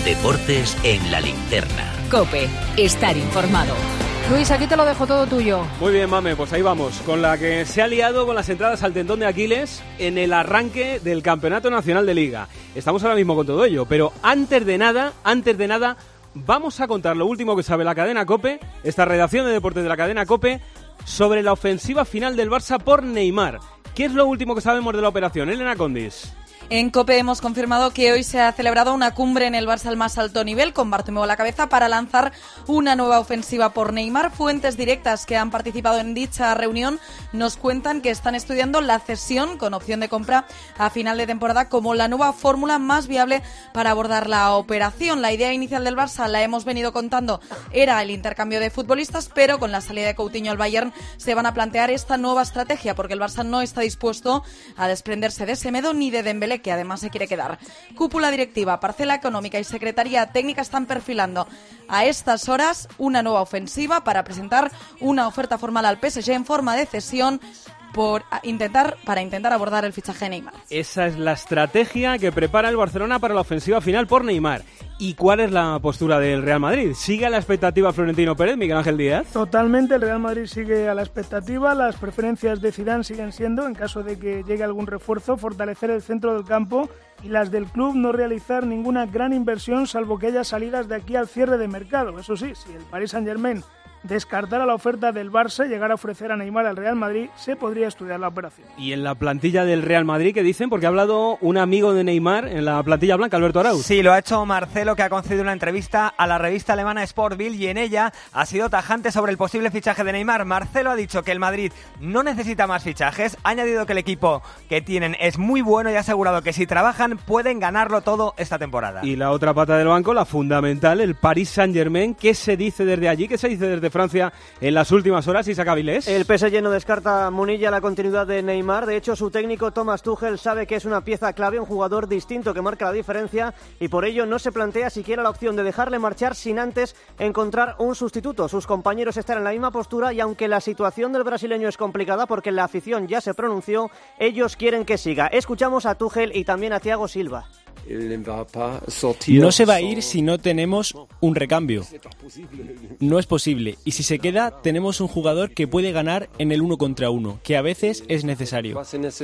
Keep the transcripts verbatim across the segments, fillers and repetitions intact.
Deportes en la linterna. COPE, estar informado. Luis, aquí te lo dejo todo tuyo. Muy bien, Mame, pues ahí vamos, con la que se ha liado con las entradas al tendón de Aquiles en el arranque del Campeonato Nacional de Liga. Estamos ahora mismo con todo ello, pero antes de nada, antes de nada, vamos a contar lo último que sabe la cadena COPE, esta redacción de deportes de la cadena COPE, sobre la ofensiva final del Barça por Neymar. ¿Qué es lo último que sabemos de la operación? Elena Condis. En COPE hemos confirmado que hoy se ha celebrado una cumbre en el Barça al más alto nivel, con Bartomeu a la cabeza, para lanzar una nueva ofensiva por Neymar. Fuentes directas que han participado en dicha reunión nos cuentan que están estudiando la cesión con opción de compra a final de temporada como la nueva fórmula más viable para abordar la operación. La idea inicial del Barça, la hemos venido contando, era el intercambio de futbolistas, pero con la salida de Coutinho al Bayern se van a plantear esta nueva estrategia, porque el Barça no está dispuesto a desprenderse de Semedo ni de Dembélé, que además se quiere quedar. Cúpula directiva, parcela económica y secretaría técnica están perfilando a estas horas una nueva ofensiva para presentar una oferta formal al P S G en forma de cesión por intentar para intentar abordar el fichaje de Neymar. Esa es la estrategia que prepara el Barcelona para la ofensiva final por Neymar. ¿Y cuál es la postura del Real Madrid? ¿Sigue a la expectativa Florentino Pérez, Miguel Ángel Díaz? Totalmente, el Real Madrid sigue a la expectativa. Las preferencias de Zidane siguen siendo, en caso de que llegue algún refuerzo, fortalecer el centro del campo, y las del club no realizar ninguna gran inversión, salvo que haya salidas de aquí al cierre de mercado. Eso sí, si el Paris Saint-Germain descartara la oferta del Barça y llegar a ofrecer a Neymar al Real Madrid, se podría estudiar la operación. ¿Y en la plantilla del Real Madrid qué dicen? Porque ha hablado un amigo de Neymar en la plantilla blanca, Alberto Arauz. Sí, lo ha hecho Marcelo, que ha concedido una entrevista a la revista alemana Sport Bild, y en ella ha sido tajante sobre el posible fichaje de Neymar. Marcelo ha dicho que el Madrid no necesita más fichajes, ha añadido que el equipo que tienen es muy bueno y ha asegurado que si trabajan pueden ganarlo todo esta temporada. Y la otra pata del banco, la fundamental, el Paris Saint-Germain. ¿Qué se dice desde allí? ¿Qué se dice desde Francia en las últimas horas, Isaac Avilés? El P S G no descarta Munilla la continuidad de Neymar. De hecho, su técnico Thomas Tuchel sabe que es una pieza clave, un jugador distinto que marca la diferencia, y por ello no se plantea siquiera la opción de dejarle marchar sin antes encontrar un sustituto. Sus compañeros están en la misma postura, y aunque la situación del brasileño es complicada porque la afición ya se pronunció, ellos quieren que siga. Escuchamos a Tuchel y también a Thiago Silva. No se va a ir si no tenemos un recambio. No es posible. Y si se queda, tenemos un jugador que puede ganar en el uno contra uno, que a veces es necesario.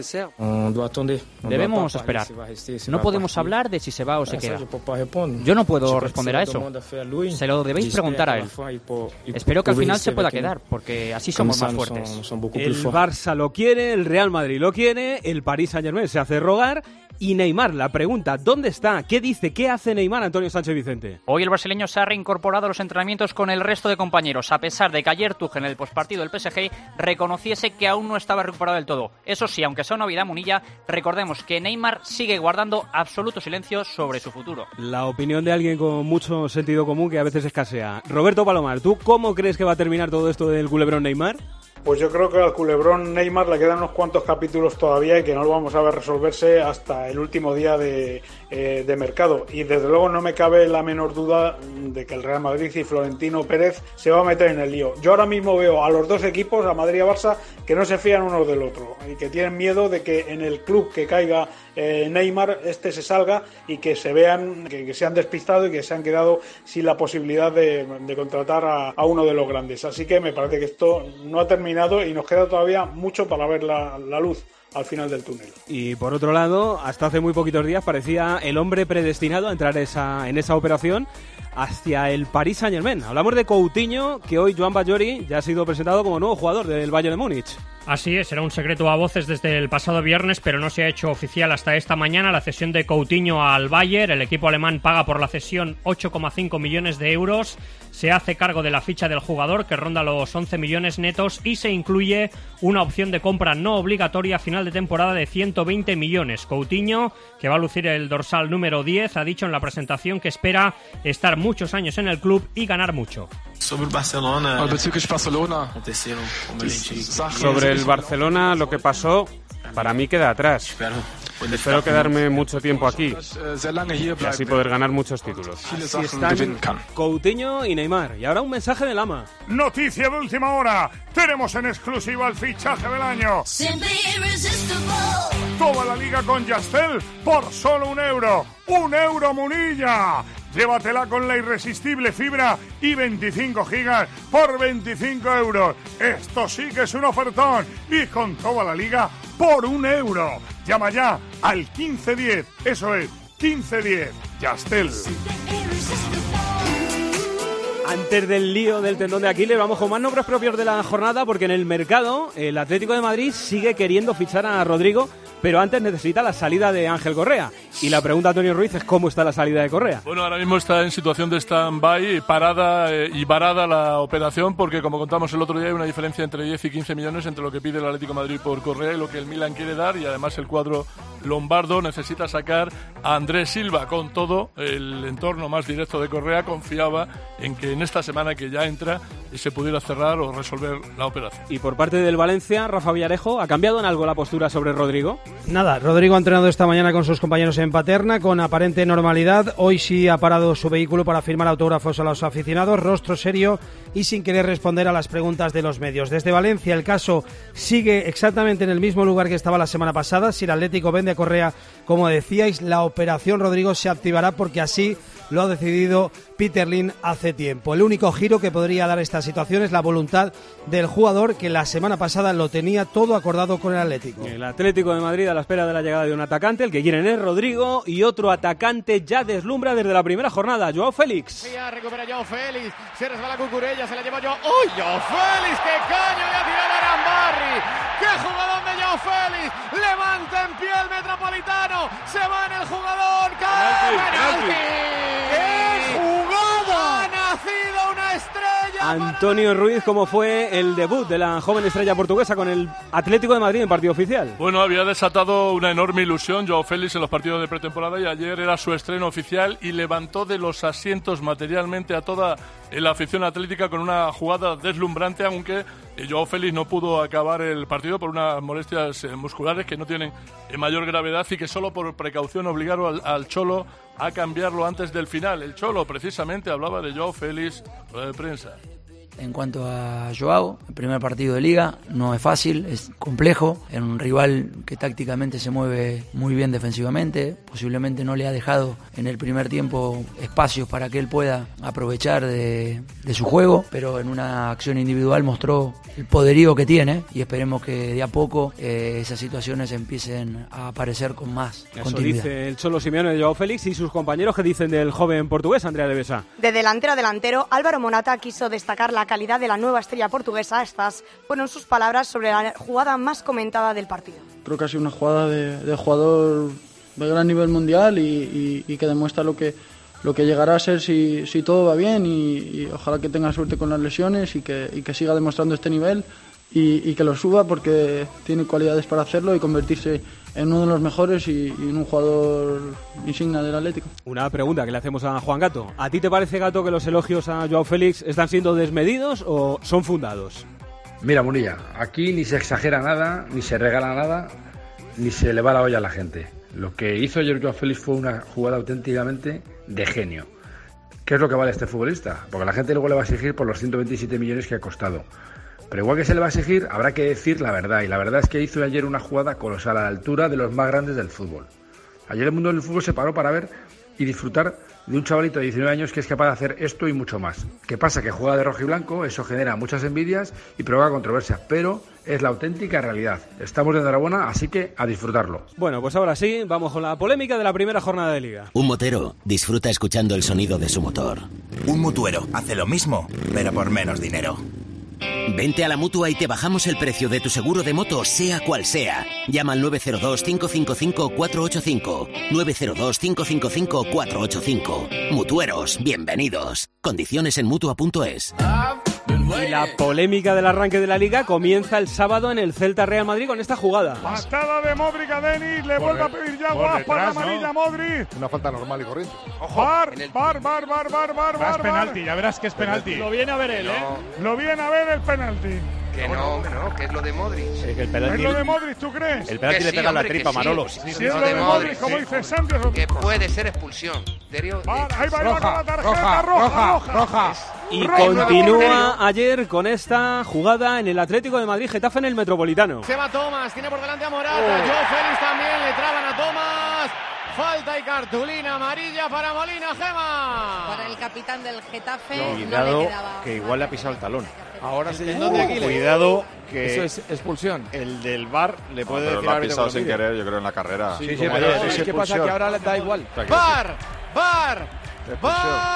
Debemos esperar. No podemos hablar de si se va o se queda. Yo no puedo responder a eso. Se lo debéis preguntar a él. Espero que al final se pueda quedar, porque así somos más fuertes. El Barça lo quiere, el Real Madrid lo quiere, el Paris Saint-Germain se hace rogar. Y Neymar, la pregunta, ¿dónde está? ¿Qué dice? ¿Qué hace Neymar, Antonio Sánchez Vicente? Hoy el brasileño se ha reincorporado a los entrenamientos con el resto de compañeros, a pesar de que ayer Tuchel en el postpartido del P S G reconociese que aún no estaba recuperado del todo. Eso sí, aunque sea novedad, Munilla, recordemos que Neymar sigue guardando absoluto silencio sobre su futuro. La opinión de alguien con mucho sentido común que a veces escasea. Roberto Palomar, ¿tú cómo crees que va a terminar todo esto del culebrón Neymar? Pues yo creo que al culebrón Neymar le quedan unos cuantos capítulos todavía y que no lo vamos a ver resolverse hasta el último día de, eh, de mercado. Y desde luego no me cabe la menor duda de que el Real Madrid y Florentino Pérez se va a meter en el lío. Yo ahora mismo veo a los dos equipos, a Madrid y a Barça, que no se fían uno del otro y que tienen miedo de que en el club que caiga eh, Neymar, este se salga y que se vean, que, que se han despistado y que se han quedado sin la posibilidad de, de contratar a, a uno de los grandes. Así que me parece que esto no ha terminado y nos queda todavía mucho para ver la, la luz al final del túnel. Y por otro lado, hasta hace muy poquitos días parecía el hombre predestinado a entrar esa, en esa operación hacia el Paris Saint-Germain. Hablamos de Coutinho, que hoy Joan Bajori ya ha sido presentado como nuevo jugador del Bayern de Múnich. Así es, era un secreto a voces desde el pasado viernes, pero no se ha hecho oficial hasta esta mañana la cesión de Coutinho al Bayern. El equipo alemán paga por la cesión ocho coma cinco millones de euros. Se hace cargo de la ficha del jugador, que ronda los once millones netos, y se incluye una opción de compra no obligatoria a final de temporada de ciento veinte millones. Coutinho, que va a lucir el dorsal número diez, ha dicho en la presentación que espera estar muchos años en el club y ganar mucho. Sobre el Barcelona, sobre el Barcelona, lo que pasó, para mí queda atrás. Espero quedarme mucho tiempo aquí y así poder ganar muchos títulos. Así están Coutinho y Neymar. Y ahora un mensaje del ama. Noticia de última hora. Tenemos en exclusiva el fichaje del año. Toda la liga con Yastel por solo un euro. ¡Un euro, Munilla! Llévatela con la irresistible fibra y veinticinco gigas por veinticinco euros. Esto sí que es un ofertón. Y con toda la liga por un euro. Llama ya al quince diez. Eso es, quince diez. Yastel. Antes del lío del tendón de Aquiles, vamos con más nombres propios de la jornada, porque en el mercado el Atlético de Madrid sigue queriendo fichar a Rodrigo, pero antes necesita la salida de Ángel Correa. Y la pregunta, Antonio Ruiz, es cómo está la salida de Correa. Bueno, ahora mismo está en situación de stand-by, parada eh, y varada la operación, porque como contamos el otro día hay una diferencia entre diez y quince millones entre lo que pide el Atlético de Madrid por Correa y lo que el Milan quiere dar, y además el cuadro lombardo necesita sacar a Andrés Silva. Con todo, el entorno más directo de Correa confiaba en que en esta semana que ya entra se pudiera cerrar o resolver la operación. Y por parte del Valencia, Rafa Villarejo, ¿ha cambiado en algo la postura sobre Rodrigo? Nada, Rodrigo ha entrenado esta mañana con sus compañeros en Paterna con aparente normalidad. Hoy sí ha parado su vehículo para firmar autógrafos a los aficionados, rostro serio y sin querer responder a las preguntas de los medios. Desde Valencia el caso sigue exactamente en el mismo lugar que estaba la semana pasada. Si el Atlético vende a Correa, como decíais, la operación Rodrigo se activará porque así lo ha decidido Peter Lim hace tiempo. El único giro que podría dar esta situación es la voluntad del jugador, que la semana pasada lo tenía todo acordado con el Atlético. El Atlético de Madrid a la espera de la llegada de un atacante, el que quieren es Rodrigo, y otro atacante ya deslumbra desde la primera jornada, Joao Félix. Ya recupera Joao Félix, se resbala Cucurella, se la lleva Joao. ¡Uy, Joao Félix! ¡Qué caño le ha tirado a Arambarri! ¡Qué jugador de Joao Félix! ¡Levanta en pie el Metropolitano! ¡Se va en el jugador! ¡Penalti! ¡Qué jugada! ¡Ha nacido una estrella! Antonio Ruiz, ¿cómo fue el debut de la joven estrella portuguesa con el Atlético de Madrid en partido oficial? Bueno, había desatado una enorme ilusión Joao Félix en los partidos de pretemporada y ayer era su estreno oficial y levantó de los asientos materialmente a toda la afición atlética con una jugada deslumbrante, aunque Joao Félix no pudo acabar el partido por unas molestias musculares que no tienen mayor gravedad y que solo por precaución obligaron al, al Cholo a cambiarlo antes del final. El Cholo precisamente hablaba de Joao Félix de prensa. En cuanto a Joao, el primer partido de Liga no es fácil, es complejo, en un rival que tácticamente se mueve muy bien defensivamente, posiblemente no le ha dejado en el primer tiempo espacios para que él pueda aprovechar de, de su juego, pero en una acción individual mostró el poderío que tiene y esperemos que de a poco eh, esas situaciones empiecen a aparecer con más Eso continuidad. Dice el Cholo Simeone de Joao Félix. Y sus compañeros, ¿qué dicen del joven portugués Andrea de Besa? De delantero a delantero, Álvaro Morata quiso destacar la calidad de la nueva estrella portuguesa. Estas fueron sus palabras sobre la jugada más comentada del partido. Creo que ha sido una jugada de, de jugador de gran nivel mundial y, y, y que demuestra lo que, lo que llegará a ser si, si todo va bien y, y ojalá que tenga suerte con las lesiones y que, y que siga demostrando este nivel y, y que lo suba porque tiene cualidades para hacerlo y convertirse en uno de los mejores y, y en un jugador insignia del Atlético. Una pregunta que le hacemos a Juan Gato. ¿A ti te parece, Gato, que los elogios a Joao Félix están siendo desmedidos o son fundados? Mira, Munilla, aquí ni se exagera nada, ni se regala nada, ni se le va la olla a la gente. Lo que hizo ayer Joao Félix fue una jugada auténticamente de genio. ¿Qué es lo que vale este futbolista? Porque la gente luego le va a exigir por los ciento veintisiete millones que ha costado. Pero igual que se le va a exigir, habrá que decir la verdad. Y la verdad es que hizo ayer una jugada colosal a la altura de los más grandes del fútbol. Ayer el mundo del fútbol se paró para ver y disfrutar de un chavalito de diecinueve años que es capaz de hacer esto y mucho más. ¿Qué pasa? Que juega de rojo y blanco, eso genera muchas envidias y provoca controversia, pero es la auténtica realidad. Estamos de enhorabuena, así que a disfrutarlo. Bueno, pues ahora sí, vamos con la polémica de la primera jornada de Liga. Un motero disfruta escuchando el sonido de su motor. Un mutuero hace lo mismo, pero por menos dinero. Vente a la Mutua y te bajamos el precio de tu seguro de moto, sea cual sea. Llama al nueve cero dos, cinco cinco cinco, cuatro ocho cinco. nueve cero dos, cinco cinco cinco, cuatro ocho cinco. Mutueros, bienvenidos. Condiciones en Mutua punto es. Y la polémica del arranque de la Liga comienza el sábado en el Celta Real Madrid con esta jugada. Patada de Modric a Denis, le vuelve a pedir ya guas para la amarilla, ¿no? Modric. Una falta normal y corriente. Ojo, bar, el... bar, bar, bar, bar, bar, bar. Es penalti, ya verás que es penalti. Lo viene a ver él, no. ¿eh? Lo viene a ver el penalti. Que no, que no, que es lo de Modric. Sí, que el penalti, ¿es lo de Modric, tú crees? El penalti le pega sí, la tripa a Manolo. Sí, sí, sí, es lo de Modric, como dice Santos. Que puede ser expulsión. Bar, ahí va, roja, con la tarjeta, roja, roja, roja. roja. Y roja. Continúa ayer con esta jugada en el Atlético de Madrid, Getafe en el Metropolitano. Se va Tomás, tiene por delante a Morata. Oh. Joao Félix también, le traban a Tomás. falta y cartulina amarilla para Molina. Gema. Para el capitán del Getafe. No, cuidado, no le quedaba. que igual le ha pisado el talón. Ahora se tendón de Aquiles. Cuidado que eso es expulsión. El del V A R le puede no, pero decir lo ha al árbitro pisado que sin lo mire. querer, yo creo, en la carrera. Sí, sí, sí, pero es ¿qué pasa? Que ahora le da igual. V A R, V A R, V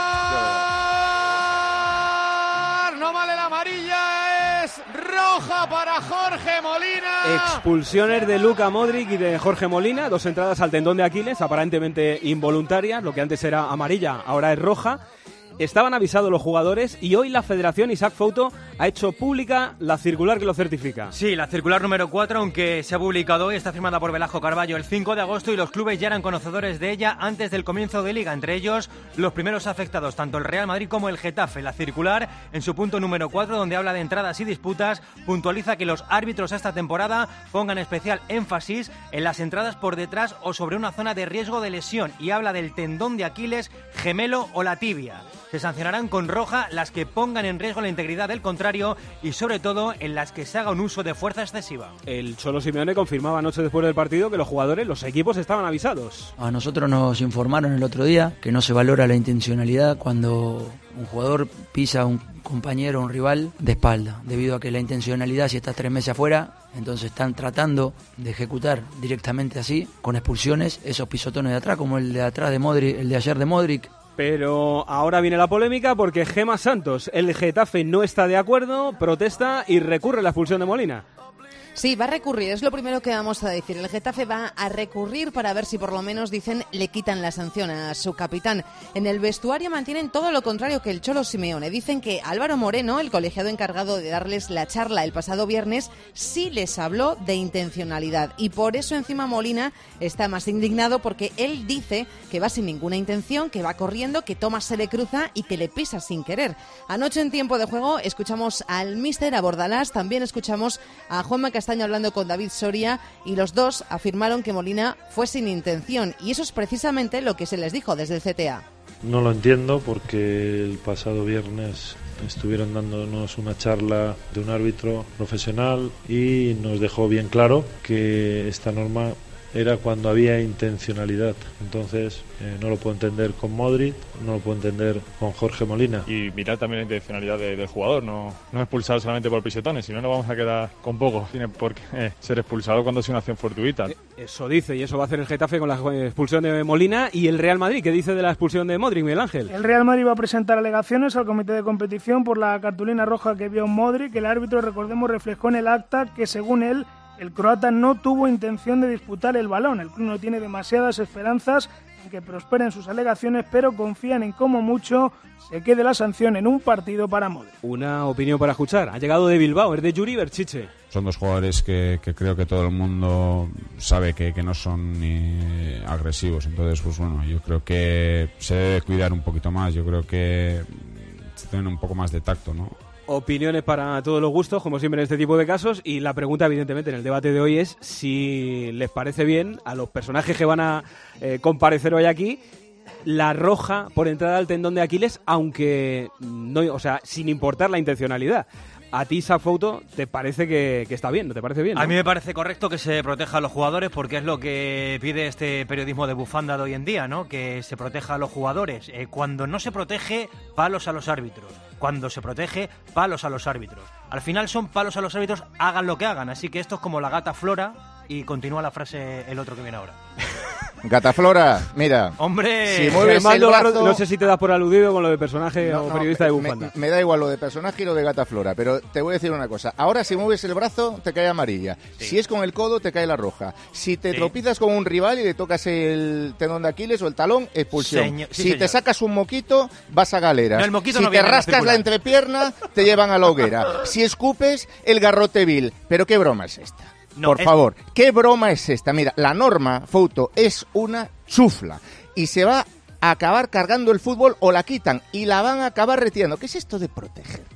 A R. No vale la amarilla, es roja para Jorge Molina. Expulsiones de Luka Modric y de Jorge Molina, dos entradas al tendón de Aquiles, aparentemente involuntarias, lo que antes era amarilla, ahora es roja. Estaban avisados los jugadores y hoy la Federación Isaac Fouto ha hecho pública la circular que lo certifica. Sí, la circular número cuatro, aunque se ha publicado hoy, está firmada por Velasco Carballo el cinco de agosto y los clubes ya eran conocedores de ella antes del comienzo de Liga, entre ellos los primeros afectados, tanto el Real Madrid como el Getafe. La circular, en su punto número cuatro, donde habla de entradas y disputas, puntualiza que los árbitros esta temporada pongan especial énfasis en las entradas por detrás o sobre una zona de riesgo de lesión y habla del tendón de Aquiles, gemelo o la tibia. Se sancionarán con roja las que pongan en riesgo la integridad del contrario y sobre todo en las que se haga un uso de fuerza excesiva. El Cholo Simeone confirmaba anoche después del partido que los jugadores, los equipos estaban avisados. A nosotros nos informaron el otro día que no se valora la intencionalidad cuando un jugador pisa a un compañero o un rival de espalda, debido a que la intencionalidad, si estás tres meses afuera, entonces están tratando de ejecutar directamente así, con expulsiones, esos pisotones de atrás, como el de atrás de Modric, el de ayer de Modric. Pero ahora viene la polémica porque Gema Santos, el Getafe, no está de acuerdo, protesta y recurre a la expulsión de Molina. Sí, va a recurrir, es lo primero que vamos a decir. El Getafe va a recurrir para ver si por lo menos, dicen, le quitan la sanción a su capitán. En el vestuario mantienen todo lo contrario que el Cholo Simeone. Dicen que Álvaro Moreno, el colegiado encargado de darles la charla el pasado viernes, sí les habló de intencionalidad. Y por eso encima Molina está más indignado porque él dice que va sin ninguna intención, que va corriendo, que Thomas se le cruza y que le pisa sin querer. Anoche en tiempo de juego escuchamos al míster, a Bordalás, también escuchamos a Juanma Castaño hablando con David Soria y los dos afirmaron que Molina fue sin intención y eso es precisamente lo que se les dijo desde el C T A. No lo entiendo porque el pasado viernes estuvieron dándonos una charla de un árbitro profesional y nos dejó bien claro que esta norma era cuando había intencionalidad. Entonces eh, no lo puedo entender con Modric, no lo puedo entender con Jorge Molina. Y mirar también la intencionalidad de, del jugador, no, no expulsar solamente por pisetones, si no nos vamos a quedar con poco. Tiene por qué eh, ser expulsado cuando es una acción fortuita. Eso dice, y eso va a hacer el Getafe con la expulsión de Molina. Y el Real Madrid, ¿qué dice de la expulsión de Modric, Miguel Ángel? El Real Madrid va a presentar alegaciones al comité de competición por la cartulina roja que vio Modric, que el árbitro, recordemos, reflejó en el acta que, según él, el croata no tuvo intención de disputar el balón. El club no tiene demasiadas esperanzas en que prosperen sus alegaciones, pero confían en cómo mucho se quede la sanción en un partido para Modric. Una opinión para escuchar. Ha llegado de Bilbao, es de Yuri Berchiche. Son dos jugadores que, que creo que todo el mundo sabe que, que no son ni agresivos. Entonces, pues bueno, yo creo que se debe cuidar un poquito más. Yo creo que se tiene un poco más de tacto, ¿no? Opiniones para todos los gustos, como siempre en este tipo de casos, y la pregunta evidentemente en el debate de hoy es si les parece bien a los personajes que van a eh, comparecer hoy aquí la roja por entrada al tendón de Aquiles, aunque no, o sea, sin importar la intencionalidad. A ti, esa foto, ¿te parece que, que está bien? ¿No te parece bien? ¿no? A mí me parece correcto que se proteja a los jugadores porque es lo que pide este periodismo de bufanda de hoy en día, ¿no? Que se proteja a los jugadores. Eh, cuando no se protege, palos a los árbitros. Cuando se protege, palos a los árbitros. Al final son palos a los árbitros, hagan lo que hagan. Así que esto es como la gata Flora y continúa la frase el otro que viene ahora. Gata Flora, mira. Hombre, si mueves el brazo, no sé si te das por aludido con lo de personaje no, o no, periodista de me, bufanda. Me, me da igual lo de personaje y lo de Gata Flora, pero te voy a decir una cosa. Ahora si mueves el brazo te cae amarilla. Sí. Si es con el codo te cae la roja. Si te sí. tropizas con un rival y le tocas el tendón de Aquiles o el talón, expulsión. Señor, sí, si señor. te sacas un moquito, vas a galeras. No, el moquito si no te rascas la entrepierna, te llevan a la hoguera. Si escupes, el garrote vil. Pero qué broma es esta. No, Por es... favor, ¿qué broma es esta? Mira, la norma, Fouto, es una chufla y se va a acabar cargando el fútbol o la quitan y la van a acabar retirando. ¿Qué es esto de proteger?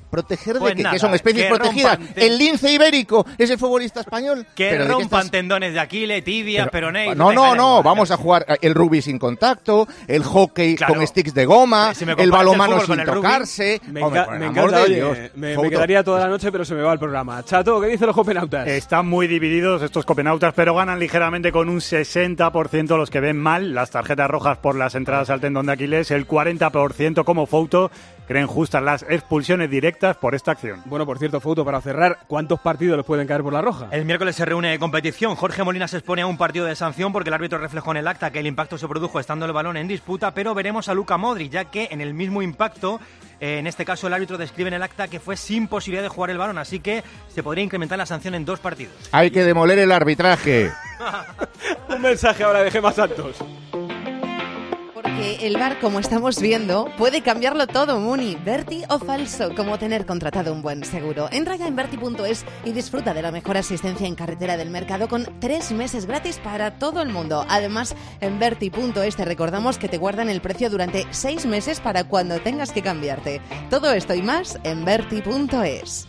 ¿Proteger Pues de qué? nada, ¿Que son especies que protegidas? rompan ten- El lince ibérico es el futbolista español. Que ¿Pero de qué rompan estás- tendones de Aquiles, tibias, Pero- peroné. No, no, no, vamos a jugar el rugby sin contacto, el hockey Claro. con sticks de goma, Si me el comparas el balonmano fútbol sin con el rugby, tocarse. Me, Hombre, enca- por el me amor encanta, de oye, Dios. me, me Fouto. quedaría toda la noche, pero se me va el programa. Chato, ¿qué dicen los copenautas? Están muy divididos estos copenautas, pero ganan ligeramente con un sesenta por ciento los que ven mal las tarjetas rojas por las entradas al tendón de Aquiles, el cuarenta por ciento como Fouto creen justas las expulsiones directas por esta acción. Bueno, por cierto, Fouto, para cerrar, ¿cuántos partidos les pueden caer por la roja? El miércoles se reúne de competición. Jorge Molina se expone a un partido de sanción porque el árbitro reflejó en el acta que el impacto se produjo estando el balón en disputa, pero veremos a Luka Modric, ya que en el mismo impacto, eh, en este caso el árbitro describe en el acta que fue sin posibilidad de jugar el balón, así que se podría incrementar la sanción en dos partidos. Hay que demoler el arbitraje. Un mensaje ahora de Gemma Santos. Porque el V A R, como estamos viendo, puede cambiarlo todo, Muni. Verti o falso, como tener contratado un buen seguro. Entra ya en verti punto es y disfruta de la mejor asistencia en carretera del mercado con tres meses gratis para todo el mundo. Además, en verti punto es te recordamos que te guardan el precio durante seis meses para cuando tengas que cambiarte. Todo esto y más en verti punto es.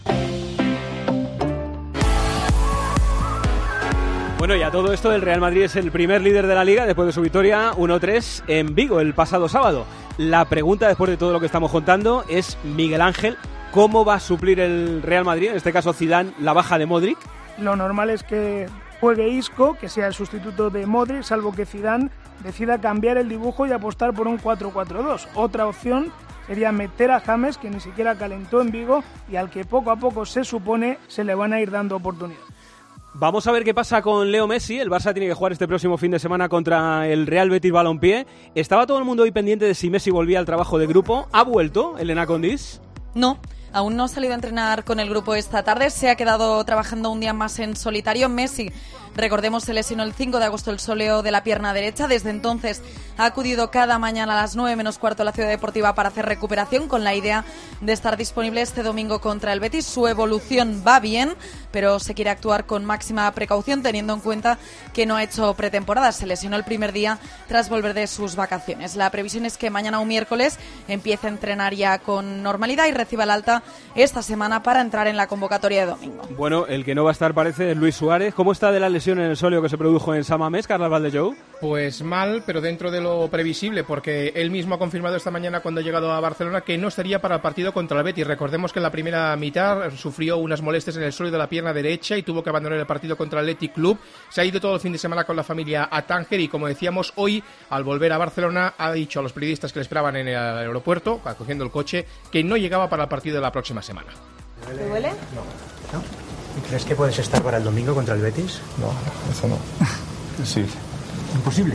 Bueno, y a todo esto, el Real Madrid es el primer líder de la Liga después de su victoria uno tres en Vigo el pasado sábado. La pregunta, después de todo lo que estamos contando, es, Miguel Ángel, ¿cómo va a suplir el Real Madrid, en este caso Zidane, la baja de Modric? Lo normal es que juegue Isco, que sea el sustituto de Modric, salvo que Zidane decida cambiar el dibujo y apostar por un cuatro cuatro dos. Otra opción sería meter a James, que ni siquiera calentó en Vigo y al que poco a poco se supone se le van a ir dando oportunidades. Vamos a ver qué pasa con Leo Messi. El Barça tiene que jugar este próximo fin de semana contra el Real Betis Balompié. Estaba todo el mundo hoy pendiente de si Messi volvía al trabajo de grupo. ¿Ha vuelto Elena Condis? No, aún no ha salido a entrenar con el grupo esta tarde. Se ha quedado trabajando un día más en solitario. Messi, recordemos, se lesionó el cinco de agosto el sóleo de la pierna derecha. Desde entonces ha acudido cada mañana a las nueve menos cuarto a la Ciudad Deportiva para hacer recuperación, con la idea de estar disponible este domingo contra el Betis. Su evolución va bien, pero se quiere actuar con máxima precaución, teniendo en cuenta que no ha hecho pretemporada. Se lesionó el primer día tras volver de sus vacaciones. La previsión es que mañana o miércoles empiece a entrenar ya con normalidad y reciba el alta esta semana para entrar en la convocatoria de domingo. Bueno, el que no va a estar parece es Luis Suárez. ¿Cómo está de la lesión en el sóleo que se produjo en San Mamés, Carles Valdellou? Pues mal, pero dentro de lo previsible, porque él mismo ha confirmado esta mañana cuando ha llegado a Barcelona que no estaría para el partido contra el Betis. Recordemos que en la primera mitad sufrió unas molestias en el sóleo de la pierna derecha y tuvo que abandonar el partido contra el Athletic Club. Se ha ido todo el fin de semana con la familia a Tánger y, como decíamos, hoy, al volver a Barcelona, ha dicho a los periodistas que le esperaban en el aeropuerto, cogiendo el coche, que no llegaba para el partido de la próxima semana. ¿Te duele? No. ¿Crees que puedes estar para el domingo contra el Betis? No, eso no. Sí. ¿Imposible?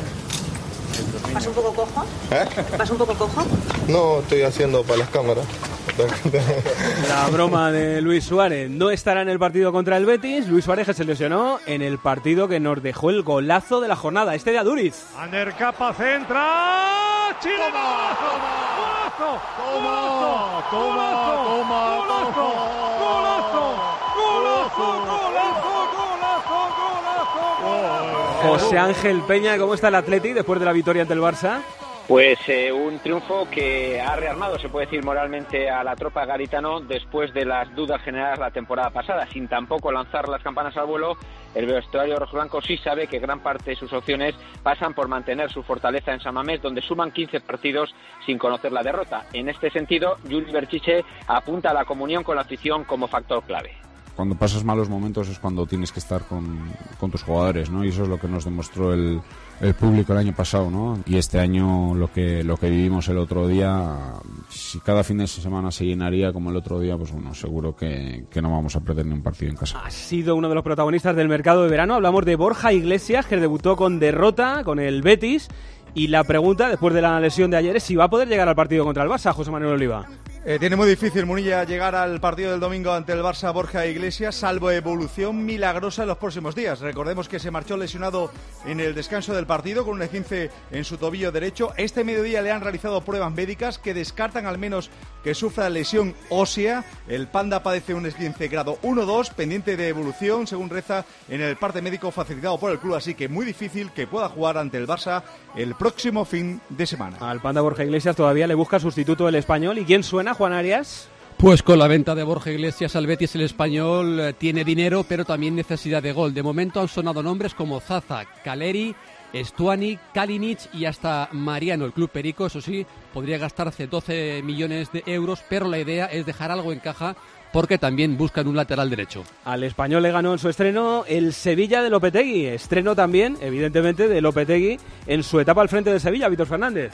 Sí. ¿Vas un poco cojo? ¿Eh? ¿Vas un poco cojo? No, estoy haciendo para las cámaras. La broma de Luis Suárez. No estará en el partido contra el Betis. Luis Suárez, que se lesionó en el partido que nos dejó el golazo de la jornada, este de Aduriz. Ander Capa centra. ¡Chilena! ¡Golazo! ¡Golazo! ¡Toma! ¡Toma! ¡Toma! ¡Golazo! ¡Golazo! ¡Golazo! ¡Golazo! ¡Golazo! ¡Golazo! José Ángel Peña, ¿cómo está el Atleti después de la victoria ante el Barça? Pues eh, un triunfo que ha rearmado, se puede decir, moralmente a la tropa garitano después de las dudas generadas la temporada pasada. Sin tampoco lanzar las campanas al vuelo, el vestuario rojiblanco sí sabe que gran parte de sus opciones pasan por mantener su fortaleza en San Mamés, donde suman quince partidos sin conocer la derrota. En este sentido, Juli Berchiche apunta a la comunión con la afición como factor clave. Cuando pasas malos momentos es cuando tienes que estar con, con tus jugadores, ¿no? Y eso es lo que nos demostró el, el público el año pasado, ¿no? Y este año lo que lo que vivimos el otro día, si cada fin de semana se llenaría como el otro día, pues bueno, seguro que, que no vamos a perder ni un partido en casa. Ha sido uno de los protagonistas del mercado de verano. Hablamos de Borja Iglesias, que debutó con derrota con el Betis. Y la pregunta, después de la lesión de ayer, es si va a poder llegar al partido contra el Barça, José Manuel Oliva. Eh, tiene muy difícil, Munilla, llegar al partido del domingo ante el Barça Borja Iglesias, salvo evolución milagrosa en los próximos días. Recordemos que se marchó lesionado en el descanso del partido con un esguince en su tobillo derecho. Este mediodía le han realizado pruebas médicas que descartan al menos que sufra lesión ósea. El Panda padece un esguince grado uno dos, pendiente de evolución, según reza en el parte médico facilitado por el club, así que muy difícil que pueda jugar ante el Barça el próximo fin de semana. Al Panda Borja Iglesias todavía le busca sustituto el Español. ¿Y quién suena, Juan Arias? Pues con la venta de Borja Iglesias al Betis, el español eh, tiene dinero, pero también necesidad de gol. De momento han sonado nombres como Zaza, Caleri, Stuani, Kalinic y hasta Mariano. El club perico, eso sí, podría gastarse doce millones de euros, pero la idea es dejar algo en caja porque también buscan un lateral derecho. Al español le ganó en su estreno el Sevilla de Lopetegui. Estreno también, evidentemente, de Lopetegui en su etapa al frente de Sevilla, Víctor Fernández.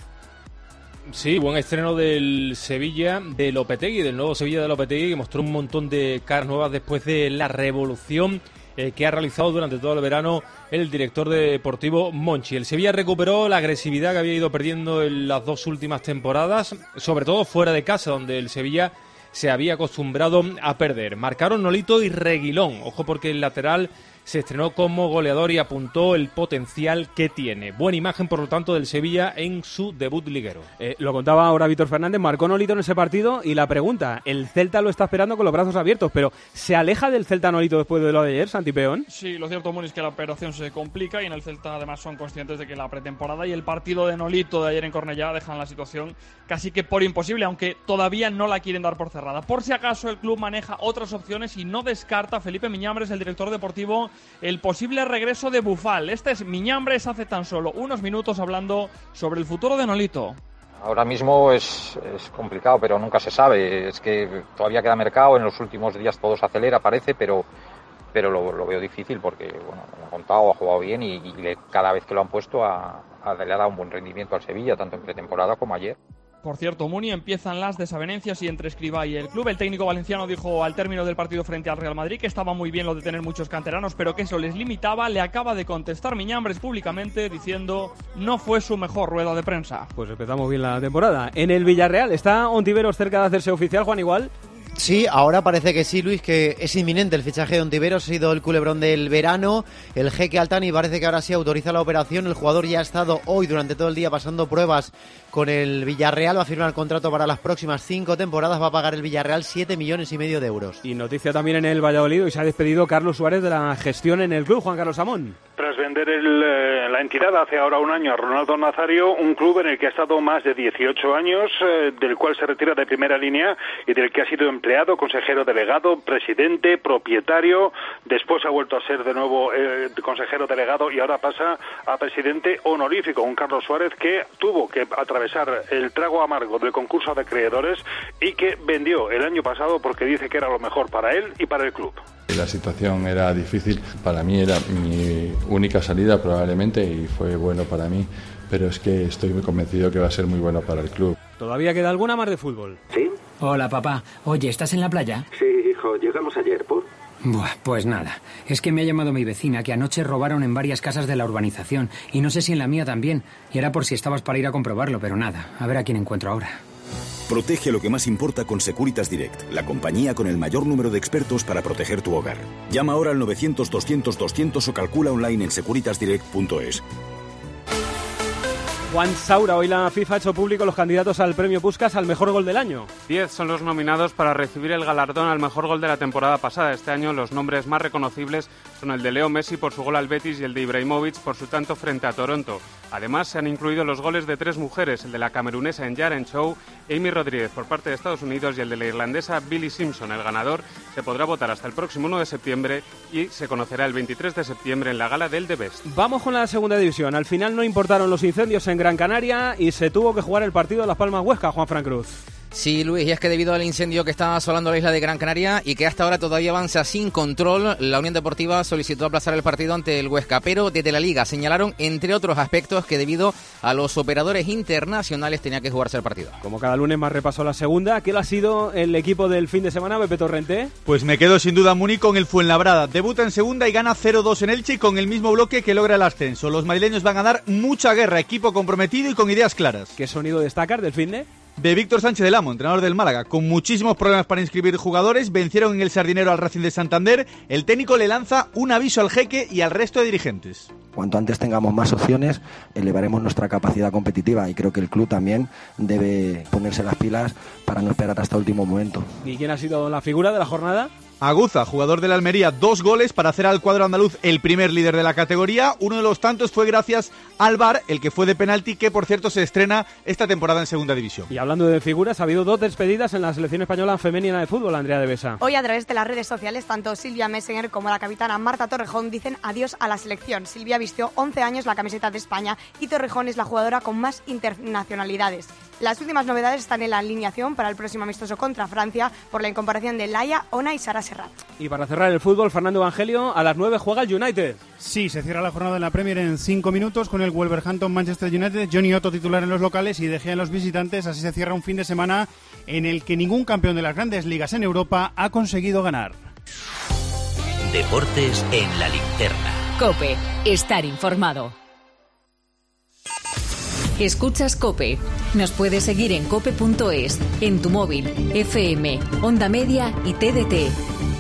Sí, buen estreno del Sevilla de Lopetegui, del nuevo Sevilla de Lopetegui, que mostró un montón de caras nuevas después de la revolución eh, que ha realizado durante todo el verano el director deportivo Monchi. El Sevilla recuperó la agresividad que había ido perdiendo en las dos últimas temporadas, sobre todo fuera de casa, donde el Sevilla se había acostumbrado a perder. Marcaron Nolito y Reguilón. Ojo, porque el lateral se estrenó como goleador y apuntó el potencial que tiene. Buena imagen, por lo tanto, del Sevilla en su debut liguero. Eh, lo contaba ahora Víctor Fernández, marcó Nolito en ese partido y la pregunta, el Celta lo está esperando con los brazos abiertos, pero ¿se aleja del Celta Nolito después de lo de ayer, Santi Peón? Sí, lo cierto, Moni, es que la operación se complica y en el Celta además son conscientes de que la pretemporada y el partido de Nolito de ayer en Cornellá dejan la situación casi que por imposible, aunque todavía no la quieren dar por cerrada. Por si acaso el club maneja otras opciones y no descarta Felipe Miñambres, el director deportivo, el posible regreso de Bufal. Este es Miñambres hace tan solo unos minutos hablando sobre el futuro de Nolito. Ahora mismo es, es complicado, pero nunca se sabe. Es que todavía queda mercado, en los últimos días todo se acelera, parece, pero, pero lo, lo veo difícil porque bueno, lo ha contado, ha jugado bien y, y le, cada vez que lo han puesto a, a, le ha dado un buen rendimiento al Sevilla, tanto en pretemporada como ayer. Por cierto, Muni, empiezan las desavenencias y entre Escribá y el club. El técnico valenciano dijo al término del partido frente al Real Madrid que estaba muy bien lo de tener muchos canteranos, pero que eso les limitaba. Le acaba de contestar Miñambres públicamente diciendo no fue su mejor rueda de prensa. Pues empezamos bien la temporada. En el Villarreal, ¿está Ontiveros cerca de hacerse oficial, Juan Igual? Sí, ahora parece que sí, Luis, que es inminente el fichaje de Ontiveros. Ha sido el culebrón del verano. El jeque Altani parece que ahora sí autoriza la operación. El jugador ya ha estado hoy durante todo el día pasando pruebas con el Villarreal. Va a firmar el contrato para las próximas cinco temporadas. Va a pagar el Villarreal siete millones y medio de euros. Y noticia también en el Valladolid. Y se ha despedido Carlos Suárez de la gestión en el club. Juan Carlos Amón. Tras vender el, eh, la entidad hace ahora un año a Ronaldo Nazario, un club en el que ha estado más de dieciocho años, eh, del cual se retira de primera línea y del que ha sido empleado, consejero delegado, presidente, propietario, después ha vuelto a ser de nuevo eh, consejero delegado y ahora pasa a presidente honorífico, un Carlos Suárez que tuvo que atravesar el trago amargo del concurso de acreedores y que vendió el año pasado porque dice que era lo mejor para él y para el club. La situación era difícil, para mí era mi única salida probablemente y fue bueno para mí, pero es que estoy muy convencido que va a ser muy bueno para el club. ¿Todavía queda alguna más de fútbol? ¿Sí? Hola, papá. Oye, ¿estás en la playa? Sí, hijo, llegamos ayer, ¿por? Buah, pues nada, es que me ha llamado mi vecina que anoche robaron en varias casas de la urbanización y no sé si en la mía también, y era por si estabas para ir a comprobarlo, pero nada, a ver a quién encuentro ahora. Protege lo que más importa con Securitas Direct, la compañía con el mayor número de expertos para proteger tu hogar. Llama ahora al novecientos doscientos doscientos o calcula online en securitas direct punto es. Juan Saura, hoy la FIFA ha hecho público los candidatos al premio Puskás al mejor gol del año. Diez son los nominados para recibir el galardón al mejor gol de la temporada pasada. Este año los nombres más reconocibles son el de Leo Messi por su gol al Betis y el de Ibrahimovic por su tanto frente a Toronto. Además se han incluido los goles de tres mujeres, el de la camerunesa Njaren Chow, Amy Rodríguez por parte de Estados Unidos y el de la irlandesa Billie Simpson. El ganador se podrá votar hasta el próximo uno de septiembre y se conocerá el veintitrés de septiembre en la gala del The Best. Vamos con la segunda división. Al final no importaron los incendios en Gran Canaria y se tuvo que jugar el partido de Las Palmas Huesca, Juan Fran Cruz. Sí, Luis, y es que debido al incendio que está asolando la isla de Gran Canaria y que hasta ahora todavía avanza sin control, la Unión Deportiva solicitó aplazar el partido ante el Huesca, pero desde la Liga señalaron, entre otros aspectos, que debido a los operadores internacionales tenía que jugarse el partido. Como cada lunes más repaso la segunda, ¿qué ha sido el equipo del fin de semana, Pepe Torrente? Pues me quedo sin duda Muni con el Fuenlabrada. Debuta en segunda y gana cero dos en Elche con el mismo bloque que logra el ascenso. Los madrileños van a dar mucha guerra, equipo comprometido y con ideas claras. ¿Qué sonido destacar del fin de...? De Víctor Sánchez del Amo, entrenador del Málaga. Con muchísimos problemas para inscribir jugadores, vencieron en el Sardinero al Racing de Santander. El técnico le lanza un aviso al jeque y al resto de dirigentes. Cuanto antes tengamos más opciones, elevaremos nuestra capacidad competitiva y creo que el club también debe ponerse las pilas para no esperar hasta el último momento. ¿Y quién ha sido la figura de la jornada? Aguza, jugador de la Almería, dos goles para hacer al cuadro andaluz el primer líder de la categoría. Uno de los tantos fue gracias al V A R, el que fue de penalti, que por cierto se estrena esta temporada en Segunda División. Y hablando de figuras, ha habido dos despedidas en la selección española femenina de fútbol, Andrea de Besa. Hoy a través de las redes sociales, tanto Silvia Messenger como la capitana Marta Torrejón dicen adiós a la selección. Silvia vistió once años la camiseta de España y Torrejón es la jugadora con más internacionalidades. Las últimas novedades están en la alineación para el próximo amistoso contra Francia por la incorporación de Laia, Ona y Sara Serrat. Y para cerrar el fútbol, Fernando Evangelio, a las nueve juega el United. Sí, se cierra la jornada en la Premier en cinco minutos con el Wolverhampton Manchester United, Johnny Otto titular en los locales y De Gea en los visitantes. Así se cierra un fin de semana en el que ningún campeón de las grandes ligas en Europa ha conseguido ganar. Deportes en la linterna. COPE, estar informado. Escuchas COPE. Nos puedes seguir en cope punto es, en tu móvil, F M, Onda Media y T D T.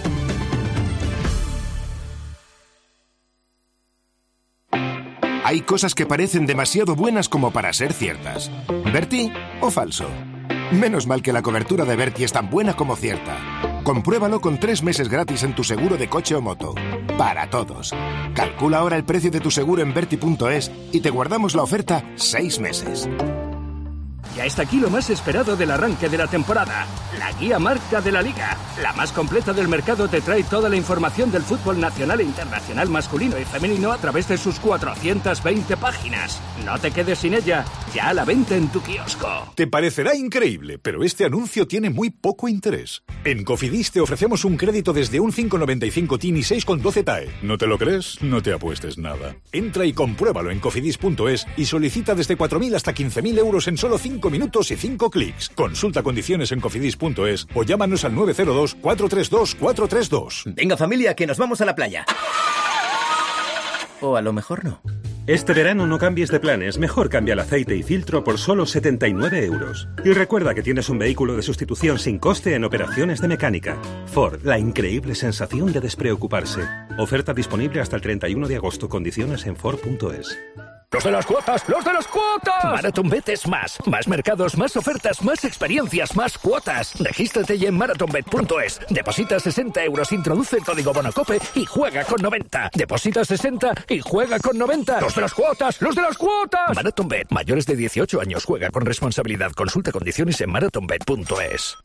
Hay cosas que parecen demasiado buenas como para ser ciertas. ¿Berti o falso? Menos mal que la cobertura de Berti es tan buena como cierta. Compruébalo con tres meses gratis en tu seguro de coche o moto. Para todos. Calcula ahora el precio de tu seguro en berti punto es y te guardamos la oferta seis meses. Ya está aquí lo más esperado del arranque de la temporada, la guía marca de la Liga. La más completa del mercado te trae toda la información del fútbol nacional e internacional masculino y femenino a través de sus cuatrocientas veinte páginas. No te quedes sin ella, ya a la venta en tu kiosco. Te parecerá increíble, pero este anuncio tiene muy poco interés. En Cofidis te ofrecemos un crédito desde un cinco coma noventa y cinco T I N y seis coma doce T A E. ¿No te lo crees? No te apuestes nada. Entra y compruébalo en cofidis punto es y solicita desde cuatro mil hasta quince mil euros en solo cinco minutos y cinco clics. Consulta condiciones en cofidis punto es o llámanos al nueve cero dos, cuatro tres dos, cuatro tres dos. Venga familia, que nos vamos a la playa. O a lo mejor no. Este verano no cambies de planes, mejor cambia el aceite y filtro por solo setenta y nueve euros. Y recuerda que tienes un vehículo de sustitución sin coste en operaciones de mecánica. Ford, la increíble sensación de despreocuparse. Oferta disponible hasta el treinta y uno de agosto, condiciones en Ford punto es. ¡Los de las cuotas! ¡Los de las cuotas! MarathonBet es más. Más mercados, más ofertas, más experiencias, más cuotas. Regístrate ya en marathonbet punto es. Deposita sesenta euros, introduce el código BONOCOPE y juega con noventa. Deposita sesenta y juega con noventa. ¡Los de las cuotas! ¡Los de las cuotas! MarathonBet. Mayores de dieciocho años. Juega con responsabilidad. Consulta condiciones en marathonbet punto es.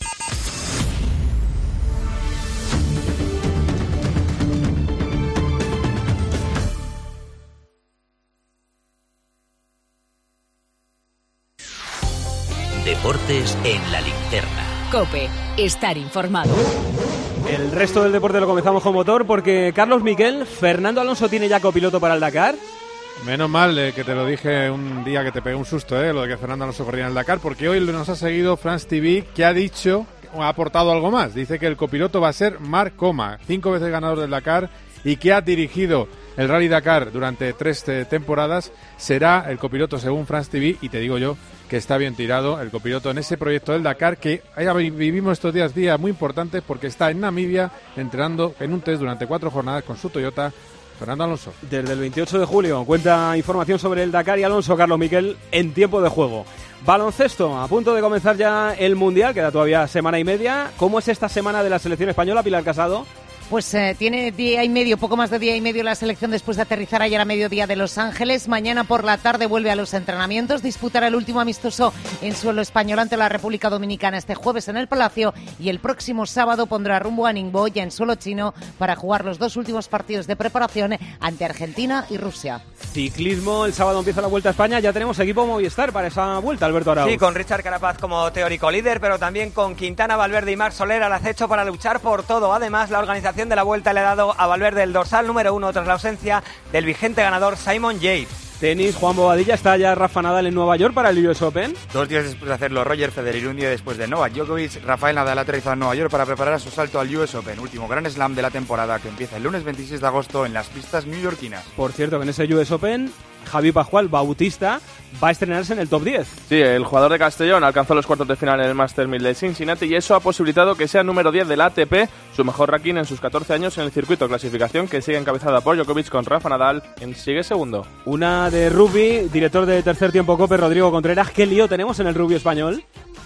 Deportes en la linterna. COPE, estar informado. El resto del deporte lo comenzamos con motor porque Carlos Miquel, Fernando Alonso tiene ya copiloto para el Dakar. Menos mal eh, que te lo dije un día que te pegué un susto, eh, lo de que Fernando Alonso corría en el Dakar, porque hoy nos ha seguido France T V, que ha dicho, ha aportado algo más. Dice que el copiloto va a ser Marc Coma, cinco veces ganador del Dakar y que ha dirigido el Rally Dakar durante tres eh, temporadas. Será el copiloto según France T V y te digo yo que está bien tirado el copiloto en ese proyecto del Dakar, que ahí vivimos estos días, días muy importantes, porque está en Namibia entrenando en un test durante cuatro jornadas con su Toyota, Fernando Alonso. Desde el veintiocho de julio cuenta información sobre el Dakar y Alonso, Carlos Miquel, en tiempo de juego. Baloncesto, a punto de comenzar ya el Mundial, queda todavía semana y media. ¿Cómo es esta semana de la selección española, Pilar Casado? Pues eh, tiene día y medio, poco más de día y medio la selección después de aterrizar ayer a mediodía de Los Ángeles. Mañana por la tarde vuelve a los entrenamientos, disputará el último amistoso en suelo español ante la República Dominicana este jueves en el Palacio y el próximo sábado pondrá rumbo a Ningbo, ya en suelo chino, para jugar los dos últimos partidos de preparación ante Argentina y Rusia. Ciclismo, el sábado empieza la Vuelta a España, ya tenemos equipo Movistar para esa vuelta, Alberto Arauz. Sí, con Richard Carapaz como teórico líder, pero también con Quintana, Valverde y Marc Soler al acecho para luchar por todo. Además, la organización de la Vuelta le ha dado a Valverde el dorsal número uno tras la ausencia del vigente ganador Simon Yates. Tenis, Juan Bobadilla, está ya Rafa Nadal en Nueva York para el U S Open. Dos días después de hacerlo Roger Federer y un día después de Novak Djokovic, Rafael Nadal ha aterrizado en Nueva York para preparar su salto al U S Open, último gran slam de la temporada que empieza el lunes veintiséis de agosto en las pistas neoyorquinas. Por cierto, que en ese U S Open, Javi Pascual Bautista va a estrenarse en el top diez. Sí, el jugador de Castellón alcanzó los cuartos de final en el Master mil de Cincinnati y eso ha posibilitado que sea número diez del A T P, su mejor ranking en sus catorce años en el circuito, clasificación que sigue encabezada por Djokovic con Rafa Nadal, quien sigue segundo. Una de rugby, director de Tercer Tiempo COPE, Rodrigo Contreras. ¿Qué lío tenemos en el rugby español?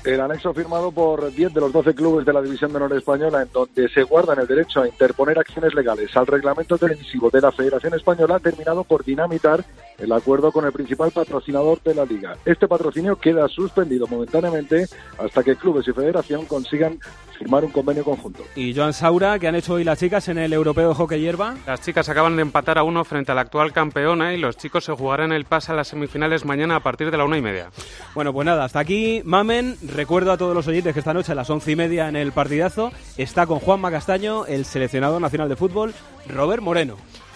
El anexo firmado por diez de los doce clubes de la División de Honor Española, en donde se guardan el derecho a interponer acciones legales al reglamento televisivo de la Federación Española, ha terminado por dinamitar el acuerdo con el principal patrocinador de la Liga. Este patrocinio queda suspendido momentáneamente hasta que clubes y federación consigan firmar un convenio conjunto. Y Joan Saura, ¿qué han hecho hoy las chicas en el Europeo de Hockey Hierba? Las chicas acaban de empatar a uno frente a la actual campeona y los chicos se jugarán el pase a las semifinales mañana a partir de la una y media. Bueno, pues nada, hasta aquí Mamen. Recuerdo a todos los oyentes que esta noche a las once y media en el partidazo está con Juanma Castaño, el seleccionador nacional de fútbol, Robert Moreno.